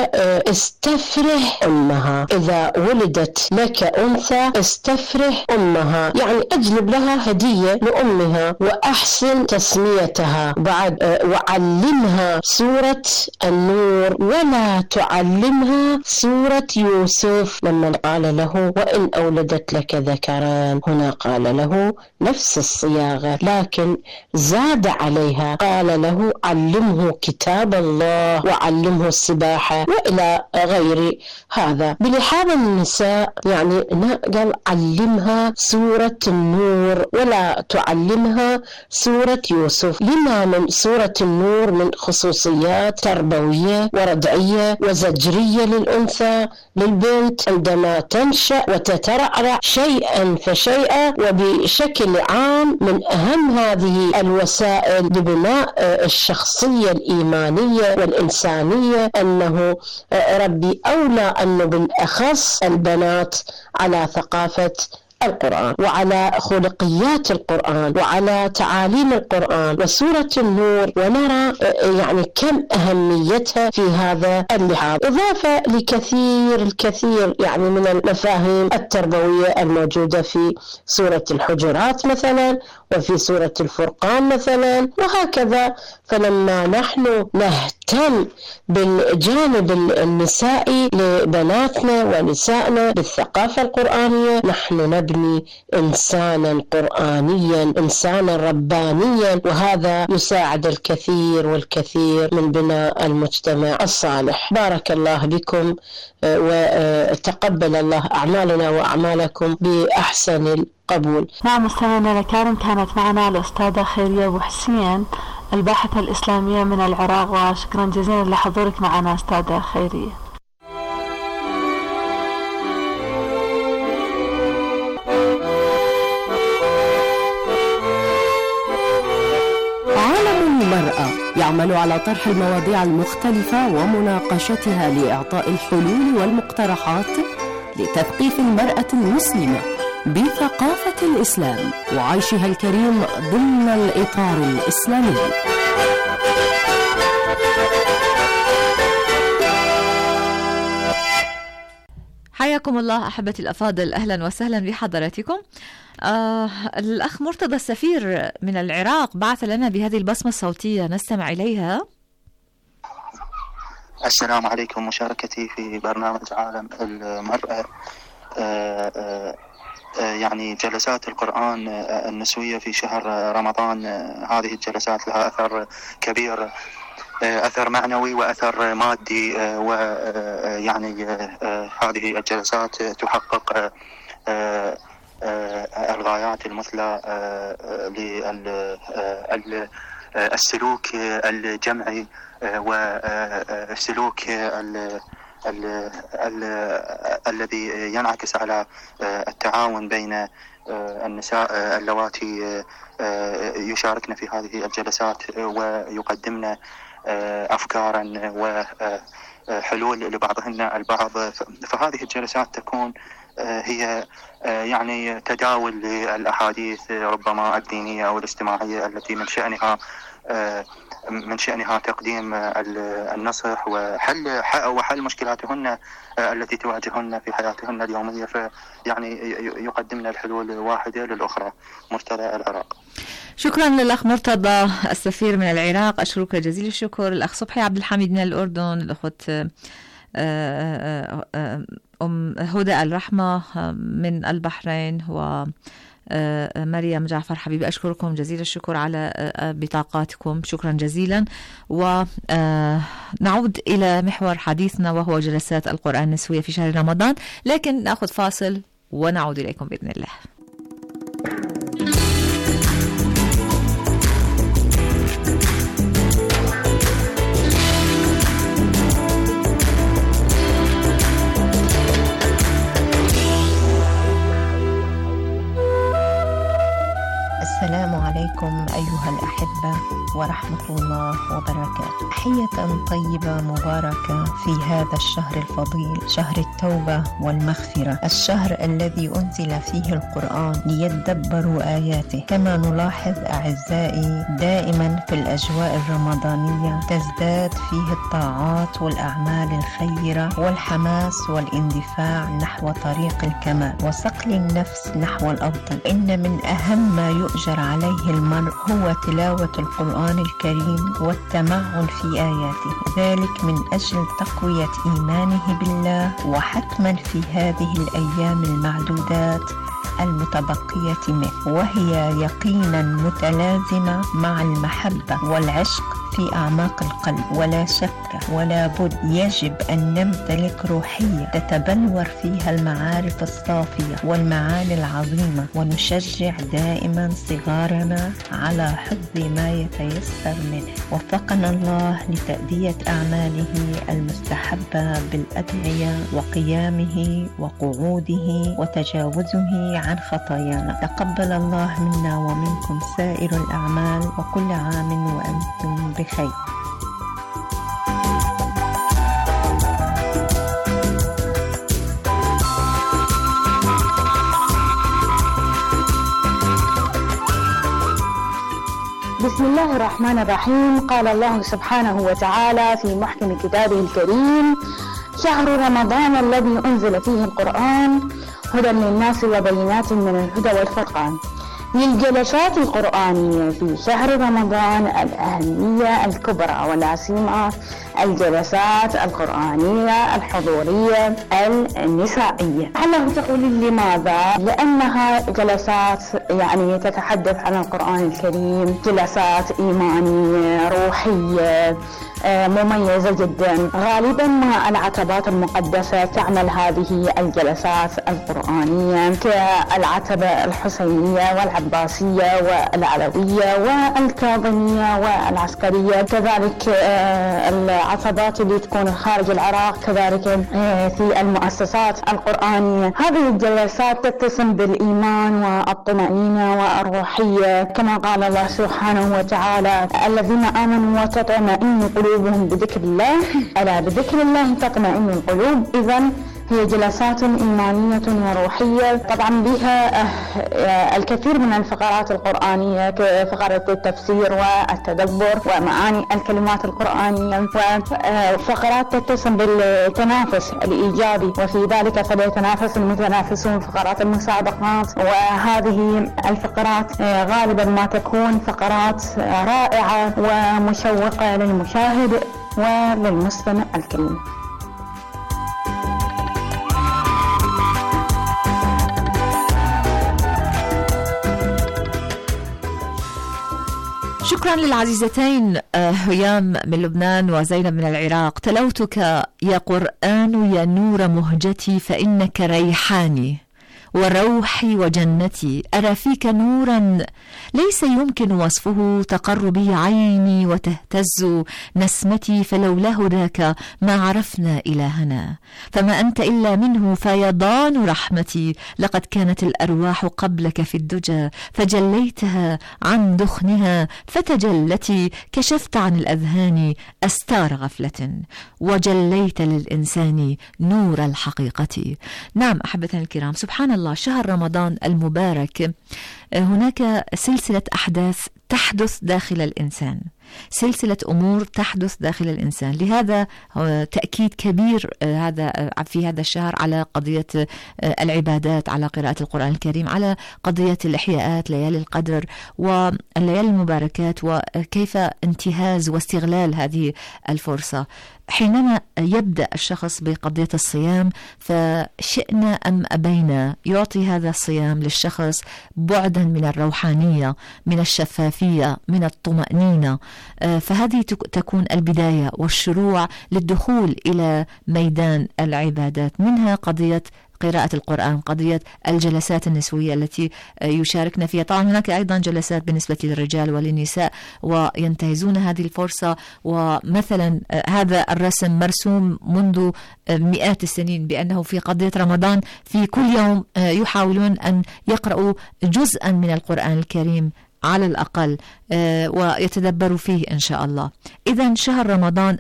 استفرح أمها، إذا ولدت لك أنثى استفرح أمها، يعني أجلب لها هدية لأمها وأحسن تسميتها، بعد وعلمها سورة النور ولا تعلمها سورة يوسف. لما قال له: وإن أولدت لك ذكران، هنا قال له نفس الصياغة لكن زاد عليها، قال له: علمه كتاب الله وعلمه السباحة وإلى غير هذا. بلحاظ النساء يعني قال علمها سورة النور ولا تعلمها سورة يوسف. لما من سورة النور من خصوصيات تربوية وردعية وزجرية للأنثى للبنت عندما تنشأ وتترعرع شيئا فشيئا، وبشكل عام من أهم هذه الوسائل لبناء الشخصية الإيمانية والإنسانية أنه ربي أولى أنه بالأخص البنات على ثقافة القرآن وعلى خلقيات القرآن وعلى تعاليم القرآن وسورة النور، ونرى يعني كم أهميتها في هذا اللحاظ، إضافة لكثير الكثير يعني من المفاهيم التربوية الموجودة في سورة الحجرات مثلا، وفي سورة الفرقان مثلا، وهكذا. فلما نحن نهتم بالجانب النسائي لبناتنا ونسائنا بالثقافة القرآنية، نحن نبني إنسانا قرآنيا، إنسانا ربانيا، وهذا يساعد الكثير والكثير من بناء المجتمع الصالح. بارك الله بكم وتقبل الله أعمالنا وأعمالكم بأحسن القبول. نعم مستمعينا الكرام، كانت معنا الأستاذة خيرية أبو حسين، الباحثة الإسلامية من العراق، وشكرا جزيلا لحضورك معنا أستاذة خيرية. عالم المرأة تعمل على طرح المواضيع المختلفة ومناقشتها لإعطاء الحلول والمقترحات لتثقيف المرأة المسلمة بثقافة الإسلام وعيشها الكريم ضمن الإطار الإسلامي. حياكم الله أحبتي الأفاضل، أهلا وسهلا بحضراتكم. الأخ مرتضى السفير من العراق بعث لنا بهذه البصمة الصوتية، نستمع إليها. السلام عليكم. مشاركتي في برنامج عالم المرأة يعني جلسات القرآن النسوية في شهر رمضان. هذه الجلسات لها أثر كبير، أثر معنوي وأثر مادي، ويعني هذه الجلسات تحقق الغايات المثلى للسلوك الجمعي والسلوك الذي ينعكس على التعاون بين النساء اللواتي يشاركن في هذه الجلسات ويقدمن أفكارا وحلول لبعضهن البعض. فهذه الجلسات تكون هي يعني تداول للأحاديث ربما الدينية أو الاجتماعية التي من شأنها تقديم النصح وحل مشكلاتهن التي تواجههن في حياتهن اليومية، فيعني يقدمن الحلول واحدة للأخرى. مرتضى العراق. شكرا للأخ مرتضى السفير من العراق، أشكرك جزيل الشكر. الأخ صبحي عبد الحميد من الأردن، الأخت أم هدى الرحمة من البحرين، و مريم جعفر حبيبي، أشكركم جزيل الشكر على بطاقاتكم، شكرا جزيلا. ونعود إلى محور حديثنا وهو جلسات القرآن النسوية في شهر رمضان، لكن نأخذ فاصل ونعود إليكم بإذن الله. السلام عليكم أيها الأحبة ورحمة الله وبركاته. تحية طيبة مباركة في هذا الشهر الفضيل، شهر التوبة والمغفرة، الشهر الذي أنزل فيه القرآن ليدبروا آياته. كما نلاحظ أعزائي دائما في الأجواء الرمضانية تزداد فيه الطاعات والأعمال الخيرة والحماس والاندفاع نحو طريق الكمال وصقل النفس نحو الأفضل. إن من أهم ما يؤجر عليه المرء هو تلاوة القرآن الكريم والتمعن في آياته، ذلك من أجل تقوية إيمانه بالله، وحتما في هذه الأيام المعدودات المتبقية منه، وهي يقينا متلازمة مع المحبة والعشق في أعماق القلب. ولا شك ولا بد يجب أن نمتلك روحية تتبلور فيها المعارف الصافية والمعاني العظيمة، ونشجع دائما صغارنا على حفظ ما يتيسر منه. وفقنا الله لتأدية أعماله المستحبة بالأدعية وقيامه وقعوده وتجاوزه عن خطايانا. تقبل الله منا ومنكم سائر الأعمال، وكل عام وأنتم بخير. بسم الله الرحمن الرحيم. قال الله سبحانه وتعالى في محكم كتابه الكريم: شهر رمضان الذي أنزل فيه القرآن هدى للناس وبينات من الهدى والفرقان. للجلسات القرآنية في شهر رمضان الأهمية الكبرى، ولا سيما الجلسات القرآنية الحضورية النسائية. علّه تقول لماذا؟ لأنها جلسات يعني تتحدث عن القرآن الكريم، جلسات إيمانية روحية، مميزة جدا. غالبا مع العتبات المقدسة تعمل هذه الجلسات القرآنية كالعتبة الحسينية والعباسية والعلوية والكاظمية والعسكرية، كذلك العتبات اللي تكون خارج العراق، كذلك في المؤسسات القرآنية. هذه الجلسات تتسم بالإيمان والطمأنينة والروحية، كما قال الله سبحانه وتعالى: الذين آمنوا وتطمئن قلوبهم بذكر الله، ألا بذكر الله تطمئن القلوب. إذن هي جلسات إيمانية وروحية، طبعا بها الكثير من الفقرات القرآنية كفقرة التفسير والتدبر ومعاني الكلمات القرآنية، وفقرات تتسم بالتنافس الإيجابي، وفي ذلك فليتنافس المتنافسون، فقرات المسابقات. وهذه الفقرات غالبا ما تكون فقرات رائعة ومشوقة للمشاهد وللمستمع الكريم. شكرا للعزيزتين هيام من لبنان وزينب من العراق. تلوتك يا قرآن يا نور مهجتي، فإنك ريحاني وروحي وجنتي، أرى فيك نورا ليس يمكن وصفه، تقر به عيني وتهتز نسمتي، فلولا هداك ما عرفنا إلهنا، فما أنت إلا منه فيضان رحمتي، لقد كانت الأرواح قبلك في الدجى فجليتها عن دخنها، فتجلتي كشفت عن الأذهان أستار غفلة، وجليت للإنسان نور الحقيقة. نعم أحبتنا الكرام، سبحان الله، شهر رمضان المبارك هناك سلسلة أحداث تحدث داخل الإنسان، سلسلة أمور تحدث داخل الإنسان. لهذا تأكيد كبير في هذا الشهر على قضية العبادات، على قراءة القرآن الكريم، على قضية الإحياءات، ليالي القدر والليالي المباركات، وكيف انتهاز واستغلال هذه الفرصة. حينما يبدأ الشخص بقضية الصيام، فشئنا أم أبينا يعطي هذا الصيام للشخص بعدا من الروحانية، من الشفافية، من الطمأنينة. فهذه تكون البداية والشروع للدخول إلى ميدان العبادات، منها قضية قراءة القرآن، قضية الجلسات النسوية التي يشاركنا فيها. طبعا هناك أيضا جلسات بالنسبة للرجال وللنساء وينتهزون هذه الفرصة. ومثلا هذا الرسم مرسوم منذ مئات السنين بأنه في قضية رمضان في كل يوم يحاولون أن يقرأوا جزءا من القرآن الكريم على الأقل ويتدبروا فيه إن شاء الله. إذن شهر رمضان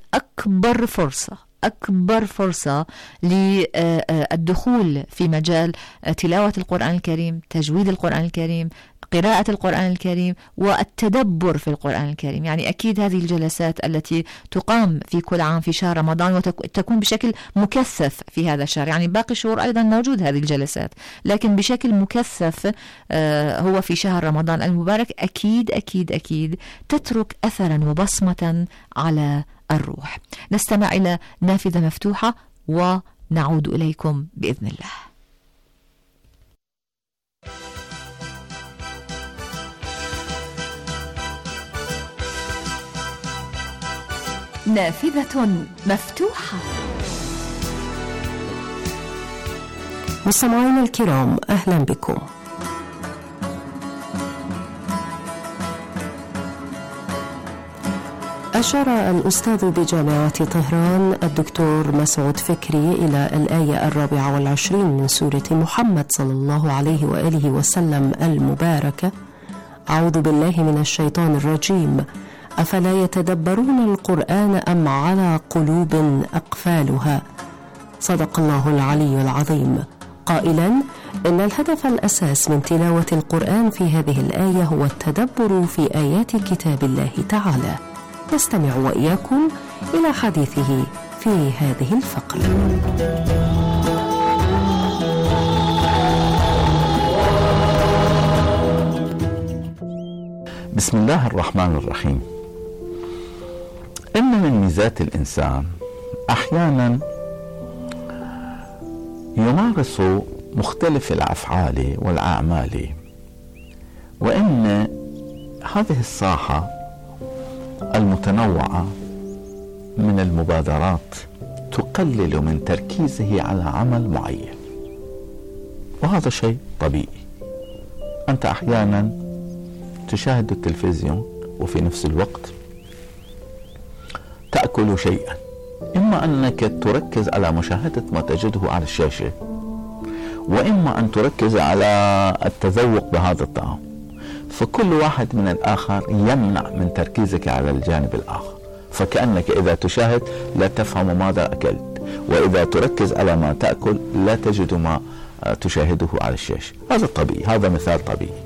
أكبر فرصة للدخول في مجال تلاوة القرآن الكريم، تجويد القرآن الكريم، قراءة القرآن الكريم، والتدبر في القرآن الكريم. يعني أكيد هذه الجلسات التي تقام في كل عام في شهر رمضان وتكون بشكل مكثف في هذا الشهر، يعني باقي الشهور أيضا موجود هذه الجلسات، لكن بشكل مكثف هو في شهر رمضان المبارك. أكيد أكيد أكيد تترك أثرا وبصمة على الروح. نستمع إلى نافذة مفتوحة ونعود إليكم بإذن الله. نافذة مفتوحة. مستمعينا الكرام، أهلا بكم. أشار الأستاذ بجامعة طهران الدكتور مسعود فكري إلى الآية 24 من سورة محمد صلى الله عليه وآله وسلم المباركة: أعوذ بالله من الشيطان الرجيم، أفلا يتدبرون القرآن أم على قلوب أقفالها. صدق الله العلي العظيم، قائلا إن الهدف الأساس من تلاوة القرآن في هذه الآية هو التدبر في آيات كتاب الله تعالى. نستمع وإياكم إلى حديثه في هذه الفقرة. بسم الله الرحمن الرحيم. إن من ميزات الإنسان أحيانا يمارس مختلف الأفعال والأعمال، وإن هذه الساحة المتنوعة من المبادرات تقلل من تركيزه على عمل معين، وهذا شيء طبيعي. أنت أحيانا تشاهد التلفزيون وفي نفس الوقت تأكل شيئا، إما أنك تركز على مشاهدة ما تجده على الشاشة، وإما أن تركز على التذوق بهذا الطعام. فكل واحد من الآخر يمنع من تركيزك على الجانب الآخر، فكأنك إذا تشاهد لا تفهم ماذا أكلت، وإذا تركز على ما تأكل لا تجد ما تشاهده على الشاشة. هذا طبيعي، هذا مثال طبيعي.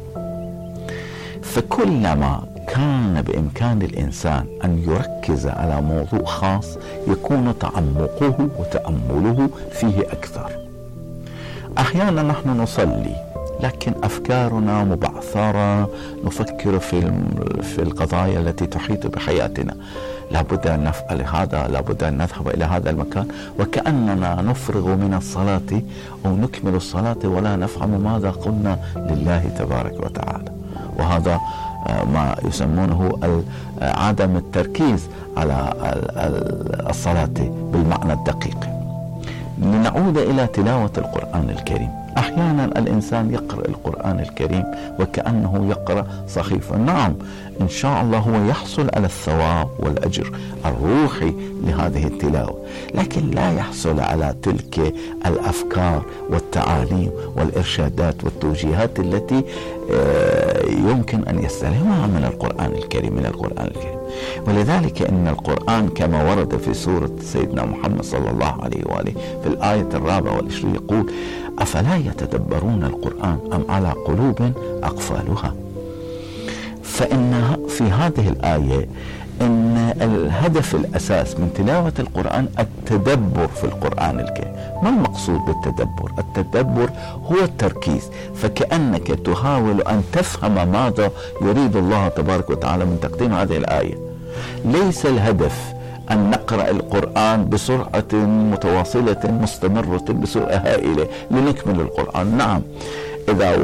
فكلما كان بإمكان الإنسان أن يركز على موضوع خاص يكون تعمقه وتأمله فيه أكثر. أحيانا نحن نصلي لكن أفكارنا مبعثرة، نفكر في القضايا التي تحيط بحياتنا، لابد أن نفعل هذا، لابد أن نذهب إلى هذا المكان، وكأننا نفرغ من الصلاة أو نكمل الصلاة ولا نفهم ماذا قلنا لله تبارك وتعالى. وهذا ما يسمونه عدم التركيز على الصلاة بالمعنى الدقيق. لنعود إلى تلاوة القرآن الكريم. أحيانا الإنسان يقرأ القرآن الكريم وكأنه يقرأ صحيفة. نعم، إن شاء الله هو يحصل على الثواب والأجر الروحي لهذه التلاوة، لكن لا يحصل على تلك الأفكار والتعاليم والإرشادات والتوجيهات التي يمكن أن يستلهمها من القرآن الكريم. ولذلك إن القرآن كما ورد في سورة سيدنا محمد صلى الله عليه وآله في الآية 24 يقول: أفلا يتدبرون القرآن أم على قلوب أقفالها. فإن في هذه الآية إن الهدف الأساس من تلاوة القرآن التدبر في القرآن الكريم. ما المقصود بالتدبر؟ التدبر هو التركيز، فكأنك تحاول أن تفهم ماذا يريد الله تبارك وتعالى من تقديم هذه الآية. ليس الهدف أن نقرأ القرآن بسرعة متواصلة مستمرة بسرعة هائلة لنكمل القرآن. نعم، إذا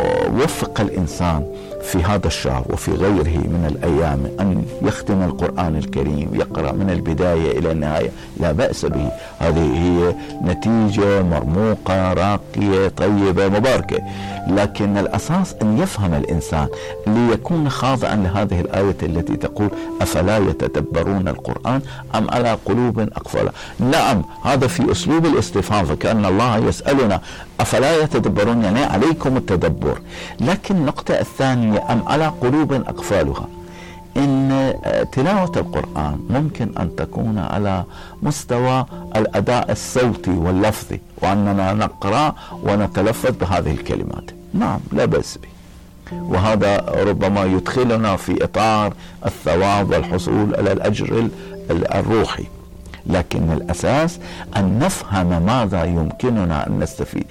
وفق الإنسان في هذا الشهر وفي غيره من الأيام أن يختم القرآن الكريم، يقرأ من البداية إلى النهاية، لا بأس به. هذه هي نتيجة مرموقة راقية طيبة مباركة. لكن الأساس أن يفهم الإنسان ليكون خاضعا لهذه الآية التي تقول: أفلا يتدبرون القرآن أم على قلوب أقفالها. نعم، هذا في أسلوب الاستفهام، فكأن الله يسألنا أفلا يتدبرون، يعني عليكم التدبر. لكن النقطة الثانية أم على قلوب أقفالها، إن تلاوة القرآن ممكن أن تكون على مستوى الأداء الصوتي واللفظي، وأننا نقرأ ونتلفظ بهذه الكلمات. نعم، لا بأس به، وهذا ربما يدخلنا في إطار الثواب والحصول على الأجر الروحي. لكن الأساس أن نفهم ماذا يمكننا أن نستفيد.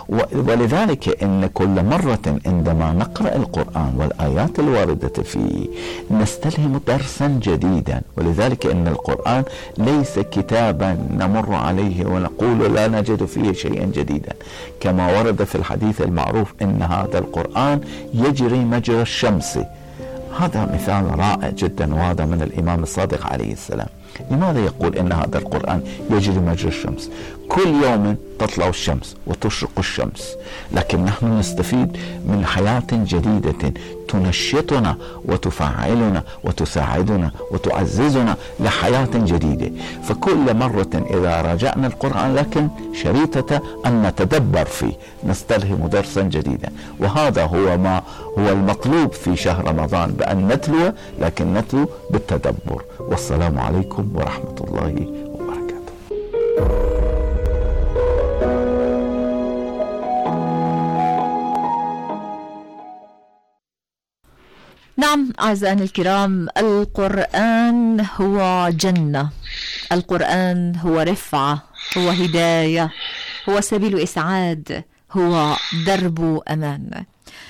ولذلك إن كل مرة عندما نقرأ القرآن والآيات الواردة فيه نستلهم درسا جديدا. ولذلك إن القرآن ليس كتابا نمر عليه ونقول لا نجد فيه شيئا جديدا، كما ورد في الحديث المعروف إن هذا القرآن يجري مجرى الشمس. هذا مثال رائع جدا، وهذا من الإمام الصادق عليه السلام. لماذا يقول إن هذا القرآن يجري مجرى الشمس؟ كل يوم تطلع الشمس وتشرق الشمس، لكن نحن نستفيد من حياة جديدة تنشطنا وتفعلنا وتساعدنا وتعززنا لحياة جديدة. فكل مرة إذا راجعنا القرآن لكن شريطة أن نتدبر فيه، نستلهم درسا جديدا. وهذا هو ما هو المطلوب في شهر رمضان، بأن نتلو، لكن نتلو بالتدبر. والسلام عليكم ورحمة الله وبركاته. نعم أعزائنا الكرام، القرآن هو جنة، القرآن هو رفعة، هو هداية، هو سبيل إسعاد، هو درب أمان.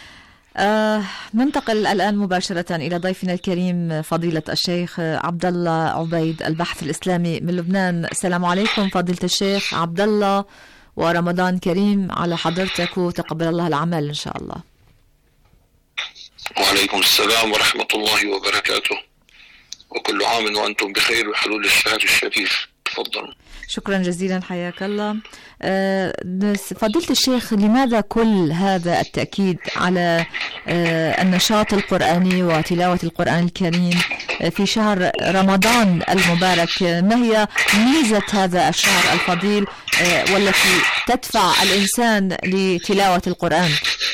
ننتقل الآن مباشرة إلى ضيفنا الكريم فضيلة الشيخ عبد الله عبيد، الباحث الإسلامي من لبنان. السلام عليكم فضيلة الشيخ عبد الله، ورمضان كريم على حضرتك، وتقبل الله العمل إن شاء الله. وعليكم السلام ورحمة الله وبركاته، وكل عام وأنتم بخير وحلول الشهر الشريف. تفضل. شكرا جزيلا، حياك الله. فضيلة الشيخ، لماذا كل هذا التأكيد على النشاط القرآني وتلاوة القرآن الكريم في شهر رمضان المبارك؟ ما هي ميزة هذا الشهر الفضيل والتي تدفع الإنسان لتلاوة القرآن؟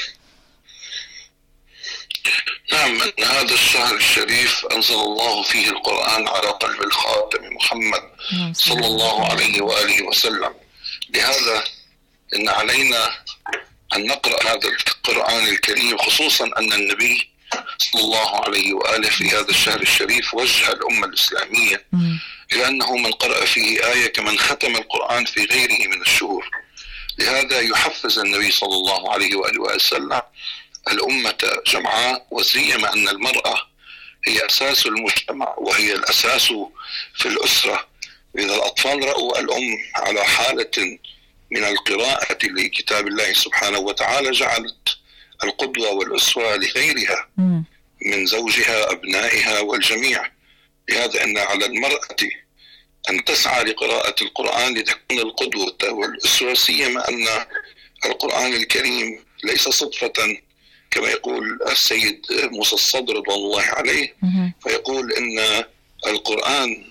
نعم، أن هذا الشهر الشريف أنزل الله فيه القرآن على قلب الخاتم محمد صلى الله عليه وآله وسلم. لهذا إن علينا أن نقرأ هذا القرآن الكريم، خصوصا أن النبي صلى الله عليه وآله في هذا الشهر الشريف وجه الأمة الإسلامية إلى أنه من قرأ فيه آية كمن ختم القرآن في غيره من الشهور. لهذا يحفز النبي صلى الله عليه وآله وسلم الأمة جمعاء، وسيما أن المرأة هي أساس المجتمع وهي الأساس في الأسرة. إذا الأطفال رأوا الأم على حالة من القراءة لكتاب الله سبحانه وتعالى جعلت القدوة والأسوة لغيرها من زوجها أبنائها والجميع. لهذا أن على المرأة أن تسعى لقراءة القرآن لتكون القدوة والأسوة، سيما أن القرآن الكريم ليس صدفة كما يقول السيد موسى الصدر رضوان الله عليه، فيقول إن القرآن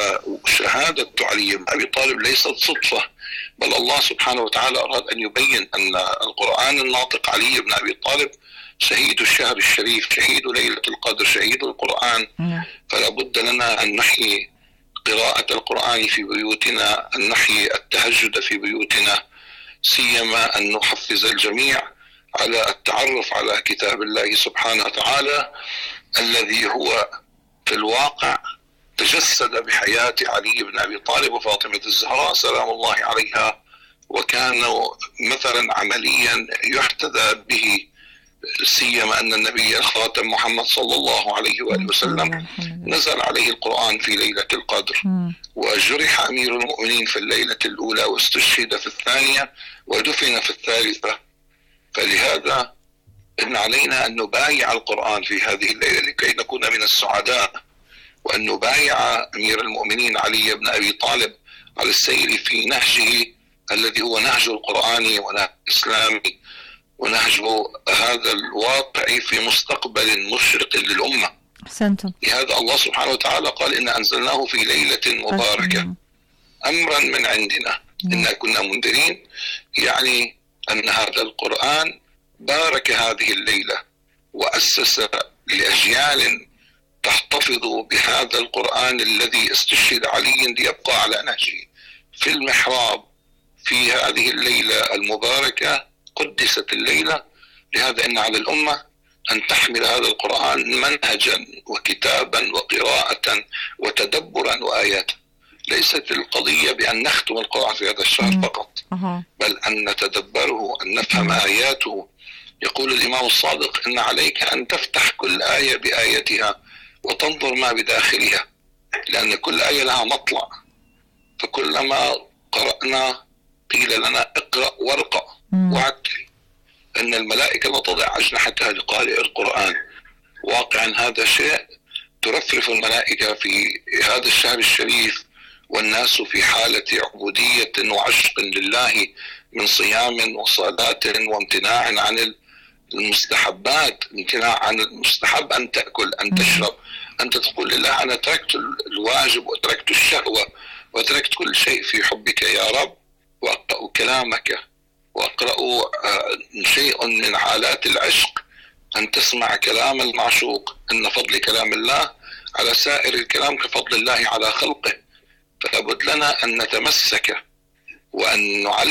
وشهادة علي بن أبي طالب ليست صدفة، بل الله سبحانه وتعالى أراد أن يبين أن القرآن الناطق علي بن أبي طالب شهيد الشهر الشريف، شهيد ليلة القدر، شهيد القرآن. فلا بد لنا أن نحيي قراءة القرآن في بيوتنا، أن نحيي التهجد في بيوتنا، سيما أن نحفز الجميع على التعرف على كتاب الله سبحانه وتعالى الذي هو في الواقع تجسد بحياة علي بن أبي طالب وفاطمة الزهراء سلام الله عليها، وكانوا مثلا عمليا يحتذى به، سيما أن النبي الخاتم محمد صلى الله عليه وآله وسلم نزل عليه القرآن في ليلة القدر، وجرح أمير المؤمنين في الليلة الأولى واستشهد في الثانية ودفن في الثالثة. فلهذا إن علينا أن نبايع القرآن في هذه الليلة لكي نكون من السعداء، وأن نبايع أمير المؤمنين علي بن أبي طالب على السير في نهجه الذي هو نهج القرآن ونهج الإسلامي ونهج هذا الواقع في مستقبل مشرق للأمة. أحسنتم. لهذا الله سبحانه وتعالى قال إن أنزلناه في ليلة مباركة أمرا من عندنا إنا كنا منذرين، يعني أن هذا القرآن بارك هذه الليلة وأسس لأجيال تحتفظ بهذا القرآن الذي استشهد علي ليبقى على نهجه في المحراب في هذه الليلة المباركة، قدست الليلة. لهذا إن على الأمة أن تحمل هذا القرآن منهجا وكتابا وقراءة وتدبرا وآيات. ليست القضية بأن نختم القرآن في هذا الشهر فقط، بل أن نتدبره، أن نفهم آياته. يقول الإمام الصادق إن عليك أن تفتح كل آية بآيتها وتنظر ما بداخلها، لأن كل آية لها مطلع. فكلما قرأنا قيل لنا اقرأ وارقى واعتري، أن الملائكة لا تضع أجنحتها لقارئ القرآن. واقعا هذا شيء ترفرف الملائكة في هذا الشهر الشريف، والناس في حالة عبودية وعشق لله من صيام وصلاة وامتناع عن المستحبات. امتناع عن المستحب أن تأكل، أن تشرب، أنت تقول لله أنا تركت الواجب وتركت الشهوة وتركت كل شيء في حبك يا رب، وأقرأ كلامك وأقرأ شيء من حالات العشق، أن تسمع كلام المعشوق. إن فضل كلام الله على سائر الكلام كفضل الله على خلقه. فلابد لنا أن نتمسك وأن نعلم